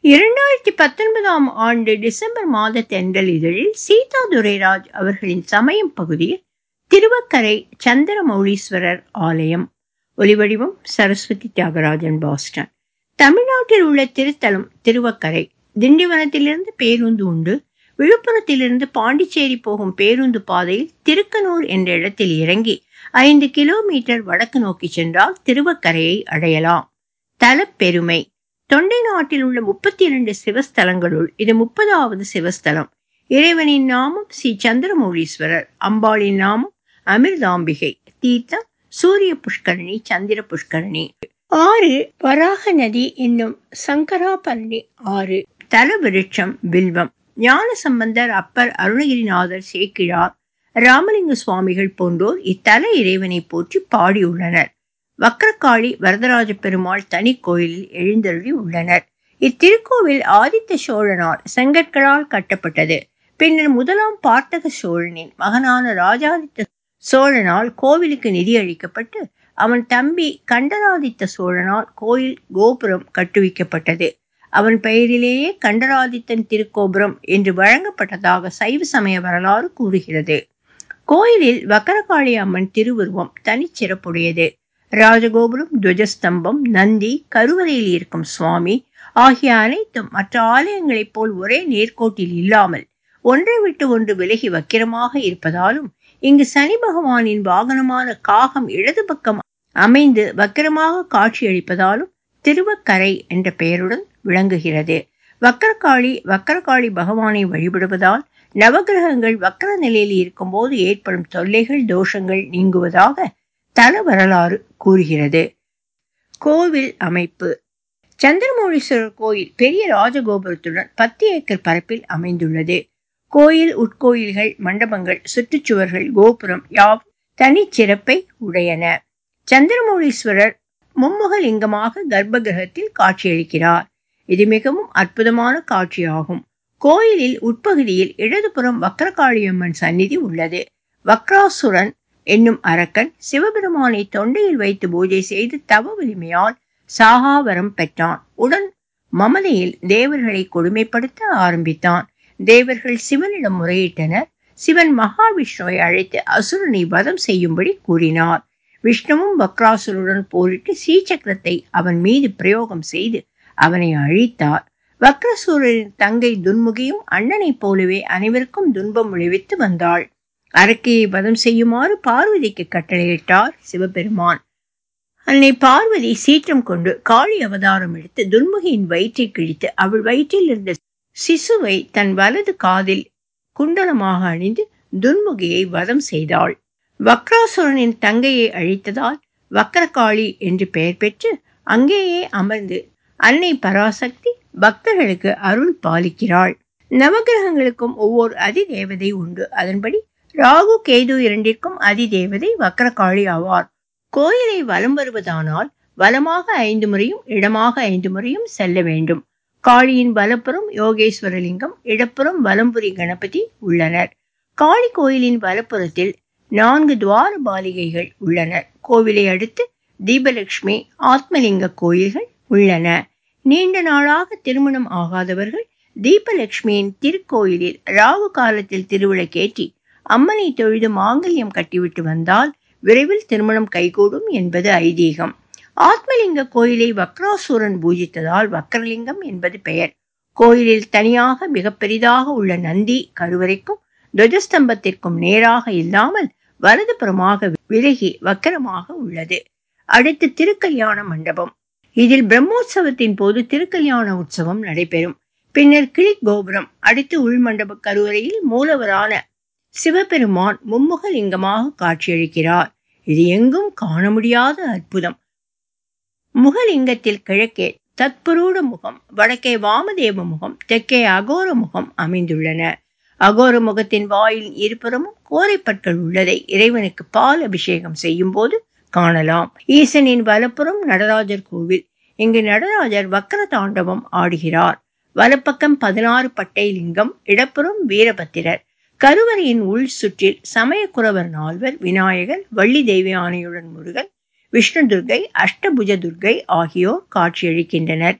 2019ஆம் ஆண்டு டிசம்பர் மாத தென்றல் இதழில் சீதா துரைராஜ் அவர்களின் சமயம் பகுதியில் திருவக்கரை சந்திரமௌலீஸ்வரர் ஆலயம். ஒலிவடிவம் சரஸ்வதி தியாகராஜன், பாஸ்டன். தமிழ்நாட்டில் உள்ள திருத்தலம் திருவக்கரை. திண்டிவனத்திலிருந்து பேருந்து உண்டு. விழுப்புரத்திலிருந்து பாண்டிச்சேரி போகும் பேருந்து பாதையில் திருக்கனூர் என்ற இடத்தில் இறங்கி 5 கிலோமீட்டர் வடக்கு நோக்கி சென்றால் திருவக்கரையை அடையலாம். தலப்பெருமை. தொண்டை நாட்டில் உள்ள 32 சிவஸ்தலங்களுள் இது 30வது சிவஸ்தலம். இறைவனின் நாமம் ஸ்ரீ சந்திரமௌலீஸ்வரர், அம்பாளின் நாமம் அமிர்தாம்பிகை. தீர்த்தம் சூரிய புஷ்கரணி, சந்திர புஷ்கரணி. ஆறு வராக நதி என்னும் சங்கராபரணி ஆறு. தல விருட்சம் வில்வம். ஞான சம்பந்தர், அப்பர், அருணகிரிநாதர், சேக்கிழார், ராமலிங்க சுவாமிகள் போன்றோர் இத்தல இறைவனை போற்றி பாடியுள்ளனர். வக்ரகாளி, வரதராஜ பெருமாள் தனி கோயிலில் எழுந்தருளி உள்ளனர். இத்திருக்கோவில் ஆதித்த சோழனால் செங்கற்களால் கட்டப்பட்டது. பின்னர் முதலாம் பார்த்தக சோழனின் மகனான ராஜாதித்த சோழனால் கோவிலுக்கு நிதி அளிக்கப்பட்டு அவன் தம்பி கண்டராதித்த சோழனால் கோயில் கோபுரம் கட்டுவிக்கப்பட்டது. அவன் பெயரிலேயே கண்டராதித்தன் திருக்கோபுரம் என்று வழங்கப்பட்டதாக சைவ சமய வரலாறு கூறுகிறது. கோயிலில் வக்கரகாளி அம்மன் திருவுருவம் தனிச்சிறப்புடையது. ராஜகோபுரம், துவஜஸ்தம்பம், நந்தி, கருவறையில் இருக்கும் சுவாமி ஆகிய அனைத்தும் மற்ற ஆலயங்களைப் போல் ஒரே நேர்கோட்டில் இல்லாமல் ஒன்றை விட்டு ஒன்று விலகி வக்கிரமாக இருப்பதாலும், இங்கு சனி பகவானின் வாகனமான காகம் இடது பக்கம் அமைந்து வக்கிரமாக காட்சியளிப்பதாலும் திருவக்கரை என்ற பெயருடன் விளங்குகிறது. வக்கரகாளி பகவானை வழிபடுவதால் நவகிரகங்கள் வக்கர நிலையில் இருக்கும் போது ஏற்படும் தொல்லைகள், தோஷங்கள் நீங்குவதாக தல வரலாறு கூறுகிறது. கோவில் அமைப்பு. சந்திரமௌலீஸ்வரர் கோயில் பெரிய ராஜகோபுரத்துடன் 10 ஏக்கர் பரப்பில் அமைந்துள்ளது. கோயில் உட்கோயில்கள், மண்டபங்கள், சுற்றுச்சுவர்கள், கோபுரம் யாவும் தனிச்சிறப்பை உடையன. சந்திரமௌலீஸ்வரர் மும்முக லிங்கமாக கர்ப்ப கிரகத்தில் காட்சியளிக்கிறார். இது மிகவும் அற்புதமான காட்சியாகும். கோயிலில் உட்பகுதியில் இடதுபுறம் வக்கரகாளியம்மன் சந்நிதி உள்ளது. வக்ராசுரன் என்னும் அரக்கன் சிவபெருமானை தொண்டையில் வைத்து பூஜை செய்து தவ வலிமையால் சாகாவரம் பெற்றான். உடன் மமதையில் தேவர்களை கொடுமைப்படுத்த ஆரம்பித்தான். தேவர்கள் சிவனிடம் முறையிட்டனர். சிவன் மகாவிஷ்ணுவை அழைத்து அசுரனை வதம் செய்யும்படி கூறினார். விஷ்ணுவும் வக்ராசுரனுடன் போரிட்டு ஸ்ரீசக்கரத்தை அவன் மீது பிரயோகம் செய்து அவனை அழித்தார். வக்ரசூரரின் தங்கை துன்முகியும் அண்ணனைப் போலவே அனைவருக்கும் துன்பம் விளைவித்து வந்தாள். அரக்கியை வதம் செய்யுமாறு பார்வதிக்கு கட்டளையிட்டார் சிவபெருமான். அன்னை பார்வதி சீற்றம் கொண்டு காளி அவதாரம் எடுத்து துன்முகியின் வயிற்றை கிழித்து அவள் வயிற்றில் இருந்த சிசுவை தன் வலது காதில் குண்டலமாக அணிந்து துன்முகியை வதம் செய்தாள். வக்ராசுரனின் தங்கையை அழித்ததால் வக்கரகாளி என்று பெயர் பெற்று அங்கேயே அமர்ந்து அன்னை பராசக்தி பக்தர்களுக்கு அருள் பாலிக்கிறாள். நவகிரகங்களுக்கும் ஒவ்வொரு அதிதேவதை உண்டு. அதன்படி ராகு, கேது இரண்டிற்கும் அதிதேவதை வக்கரகாளி ஆவார். கோயிலை வலம் வருவதானால் வலமாக 5 முறையும் இடமாக 5 முறையும் செல்ல வேண்டும். காளியின் வலப்புறம் யோகேஸ்வரலிங்கம், இடப்புறம் வலம்புரி கணபதி உள்ளனர். காளி கோயிலின் வலப்புறத்தில் 4 துவார பாலிகைகள் உள்ளனர். கோவிலை அடுத்து தீபலட்சுமி, ஆத்மலிங்க கோயில்கள் உள்ளன. நீண்ட நாளாக திருமணம் ஆகாதவர்கள் தீபலட்சுமியின் திருக்கோயிலில் ராகு காலத்தில் திருவிளக்கேற்றி அம்மனை தொழுது மாங்கல்யம் கட்டிவிட்டு வந்தால் விரைவில் திருமணம் கைகூடும் என்பது ஐதீகம். ஆத்மலிங்க கோயிலை வக்ராசூரன் பூஜித்ததால் வக்ரலிங்கம் என்பது பெயர். கோயிலில் தனியாக மிக பெரிதாக உள்ள நந்தி கருவறைக்கும் துவஜஸ்தம்பத்திற்கும் நேராக இல்லாமல் வலதுபுறமாக விலகி வக்கரமாக உள்ளது. அடுத்து திருக்கல்யாண மண்டபம். இதில் பிரம்மோற்சவத்தின் போது திருக்கல்யாண உற்சவம் நடைபெறும். பின்னர் கிளி கோபுரம். அடுத்து உள்மண்டப கருவறையில் மூலவரான சிவபெருமான் மும்முக லிங்கமாக காட்சியளிக்கிறார். இது எங்கும் காண முடியாத அற்புதம். முகலிங்கத்தில் கிழக்கே தத்புரூட முகம், வடக்கே வாமதேவ முகம், தெற்கே அகோர முகம் அமைந்துள்ளன. அகோர முகத்தின் வாயில் இருபுறமும் கோரைப்பற்கள் உள்ளதை இறைவனுக்கு பால் அபிஷேகம் செய்யும் போது காணலாம். ஈசனின் வலப்புறம் நடராஜர் கோவில். இங்கு நடராஜர் வக்கர தாண்டவம் ஆடுகிறார். வலப்பக்கம் 16 பட்டை லிங்கம், இடப்புறம் வீரபத்திரர். கருவறையின் உள் சுற்றில் சமயக்குறவர் 4, விநாயகர், வள்ளி தெய்வானையுடன் முருகன், விஷ்ணு துர்க்கை, அஷ்டபுஜ துர்க்கை ஆகியோர் காட்சியளிக்கின்றனர்.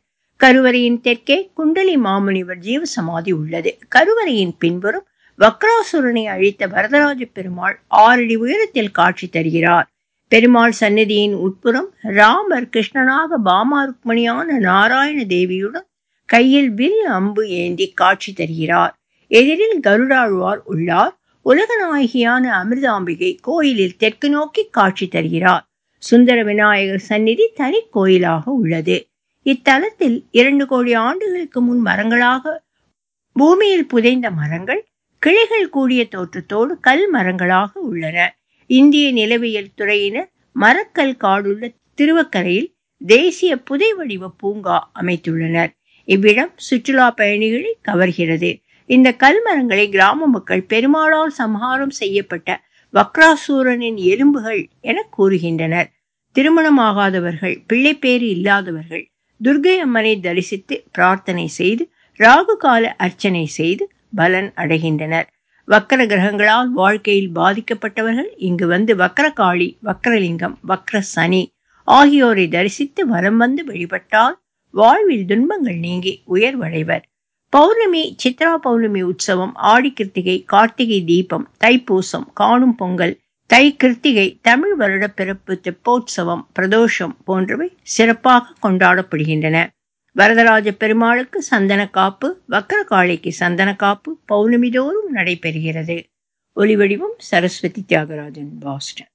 கருவறையின் தெற்கே குண்டலி மாமுனிவர் ஜீவசமாதி உள்ளது. கருவறையின் பின்புறம் வக்ராசுரனை அழித்த வரதராஜ பெருமாள் 6 அடி உயரத்தில் காட்சி தருகிறார். பெருமாள் சந்நிதியின் உட்புறம் ராமர் கிருஷ்ணனாக பாமா ருக்மணியான நாராயண தேவியுடன் கையில் வில் அம்பு ஏந்தி காட்சி தருகிறார். எதிரில் கருடாழ்வார் உள்ளார். உலகநாயகியான அமிர்தாம்பிகை கோயிலில் தெற்கு நோக்கி காட்சி தருகிறார். சுந்தர விநாயகர் சந்நிதி தனி கோயிலாக உள்ளது. இத்தலத்தில் 2 கோடி ஆண்டுகளுக்கு முன் மரங்களாக பூமியில் புதைந்த மரங்கள் கிளைகள் கூடிய தோற்றத்தோடு கல் மரங்களாக உள்ளன. இந்திய நிலவியல் துறையினர் மரக்கல் காடுள்ள திருவக்கரையில் தேசிய புதை வடிவ பூங்கா அமைத்துள்ளனர். இவ்விடம் சுற்றுலா பயணிகளை கவர்கிறது. இந்த கல்மரங்களை கிராம மக்கள் பெருமாளால் சம்ஹாரம் செய்யப்பட்ட வக்ராசூரனின் எலும்புகள் என கூறுகின்றனர். திருமணமாகாதவர்கள், பிள்ளைப்பேறு இல்லாதவர்கள் துர்க்கை அம்மனை தரிசித்து பிரார்த்தனை செய்து ராகு கால அர்ச்சனை செய்து பலன் அடைகின்றனர். வக்கர கிரகங்களால் வாழ்க்கையில் பாதிக்கப்பட்டவர்கள் இங்கு வந்து வக்கரகாளி, வக்கரலிங்கம், வக்கர சனி ஆகியோரை தரிசித்து வலம் வந்து வழிபட்டால் வாழ்வில் துன்பங்கள் நீங்கி உயர்வடைவர். பௌர்ணமி, சித்ரா பௌர்ணமி உற்சவம், ஆடி கிருத்திகை, கார்த்திகை தீபம், தைப்பூசம், காணும் பொங்கல், தை கிருத்திகை, தமிழ் வருட பிறப்பு தெப்போற்சவம், பிரதோஷம் போன்றவை சிறப்பாக கொண்டாடப்படுகின்றன. வரதராஜ பெருமாளுக்கு சந்தன காப்பு, வக்கரகாளிக்கு சந்தன காப்பு பௌர்ணமி தோறும் நடைபெறுகிறது. ஒலிவடிவம் சரஸ்வதி தியாகராஜன், பாஸ்டன்.